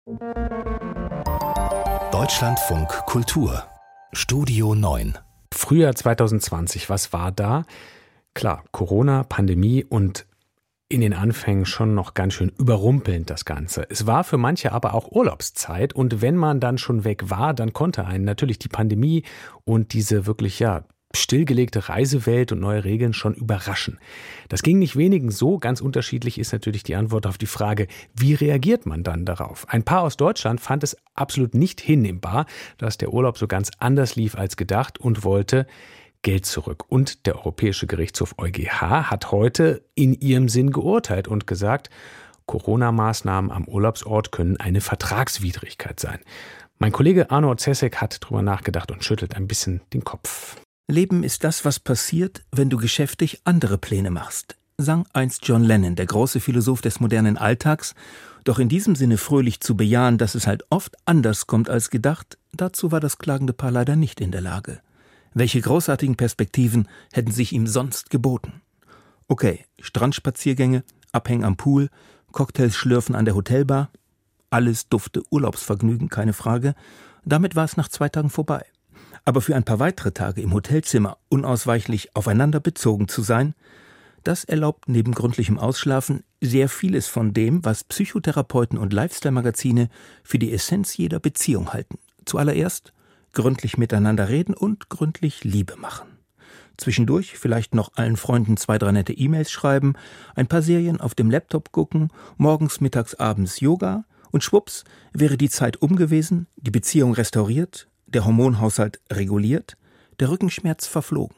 Deutschlandfunk Kultur Studio 9. Frühjahr 2020, was war da? Klar, Corona, Pandemie und in den Anfängen schon noch ganz schön überrumpelnd das Ganze. Es war für manche aber auch Urlaubszeit und wenn man dann schon weg war, dann konnte einen natürlich die Pandemie und diese wirklich stillgelegte Reisewelt und neue Regeln schon überraschen. Das ging nicht wenigen so. Ganz unterschiedlich ist natürlich die Antwort auf die Frage, wie reagiert man dann darauf? Ein Paar aus Deutschland fand es absolut nicht hinnehmbar, dass der Urlaub so ganz anders lief als gedacht und wollte Geld zurück. Und der Europäische Gerichtshof EuGH hat heute in ihrem Sinn geurteilt und gesagt, Corona-Maßnahmen am Urlaubsort können eine Vertragswidrigkeit sein. Mein Kollege Arno Zesek hat drüber nachgedacht und schüttelt ein bisschen den Kopf. Leben ist das, was passiert, wenn du geschäftlich andere Pläne machst, sang einst John Lennon, der große Philosoph des modernen Alltags. Doch in diesem Sinne fröhlich zu bejahen, dass es halt oft anders kommt als gedacht, dazu war das klagende Paar leider nicht in der Lage. Welche großartigen Perspektiven hätten sich ihm sonst geboten? Okay, Strandspaziergänge, Abhängen am Pool, Cocktails schlürfen an der Hotelbar, alles dufte Urlaubsvergnügen, keine Frage. Damit war es nach 2 Tagen vorbei. Aber für ein paar weitere Tage im Hotelzimmer unausweichlich aufeinander bezogen zu sein, das erlaubt neben gründlichem Ausschlafen sehr vieles von dem, was Psychotherapeuten und Lifestyle-Magazine für die Essenz jeder Beziehung halten. Zuallererst gründlich miteinander reden und gründlich Liebe machen. Zwischendurch vielleicht noch allen Freunden 2, 3 nette E-Mails schreiben, ein paar Serien auf dem Laptop gucken, morgens, mittags, abends Yoga und schwupps wäre die Zeit um gewesen, die Beziehung restauriert, der Hormonhaushalt reguliert, der Rückenschmerz verflogen.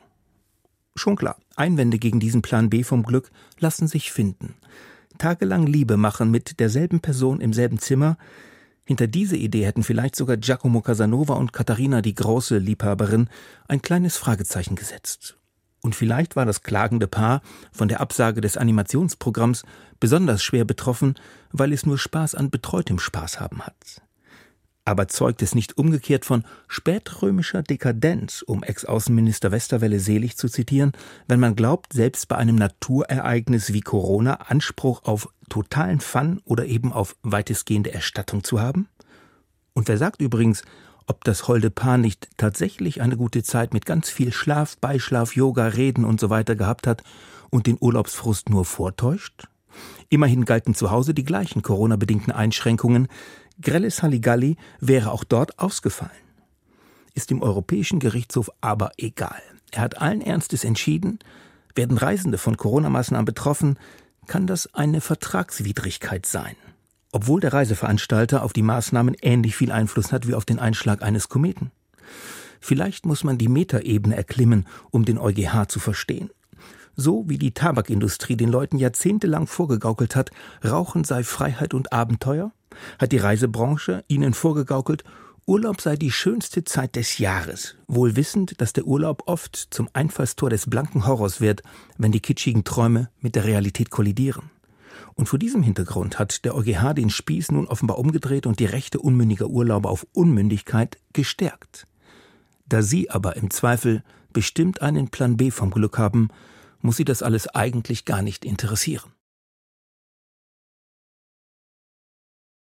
Schon klar, Einwände gegen diesen Plan B vom Glück lassen sich finden. Tagelang Liebe machen mit derselben Person im selben Zimmer, hinter diese Idee hätten vielleicht sogar Giacomo Casanova und Katharina, die große Liebhaberin, ein kleines Fragezeichen gesetzt. Und vielleicht war das klagende Paar von der Absage des Animationsprogramms besonders schwer betroffen, weil es nur Spaß an betreutem Spaß haben hat. Aber zeugt es nicht umgekehrt von spätrömischer Dekadenz, um Ex-Außenminister Westerwelle selig zu zitieren, wenn man glaubt, selbst bei einem Naturereignis wie Corona Anspruch auf totalen Fun oder eben auf weitestgehende Erstattung zu haben? Und wer sagt übrigens, ob das holde Paar nicht tatsächlich eine gute Zeit mit ganz viel Schlaf, Beischlaf, Yoga, Reden und so weiter gehabt hat und den Urlaubsfrust nur vortäuscht? Immerhin galten zu Hause die gleichen Corona-bedingten Einschränkungen. Grelles Halligalli wäre auch dort ausgefallen. Ist dem Europäischen Gerichtshof aber egal. Er hat allen Ernstes entschieden, werden Reisende von Corona-Maßnahmen betroffen, kann das eine Vertragswidrigkeit sein. Obwohl der Reiseveranstalter auf die Maßnahmen ähnlich viel Einfluss hat wie auf den Einschlag eines Kometen. Vielleicht muss man die Metaebene erklimmen, um den EuGH zu verstehen. So wie die Tabakindustrie den Leuten jahrzehntelang vorgegaukelt hat, Rauchen sei Freiheit und Abenteuer, hat die Reisebranche ihnen vorgegaukelt, Urlaub sei die schönste Zeit des Jahres, wohl wissend, dass der Urlaub oft zum Einfallstor des blanken Horrors wird, wenn die kitschigen Träume mit der Realität kollidieren. Und vor diesem Hintergrund hat der EuGH den Spieß nun offenbar umgedreht und die Rechte unmündiger Urlauber auf Unmündigkeit gestärkt. Da sie aber im Zweifel bestimmt einen Plan B vom Glück haben, muss sie das alles eigentlich gar nicht interessieren.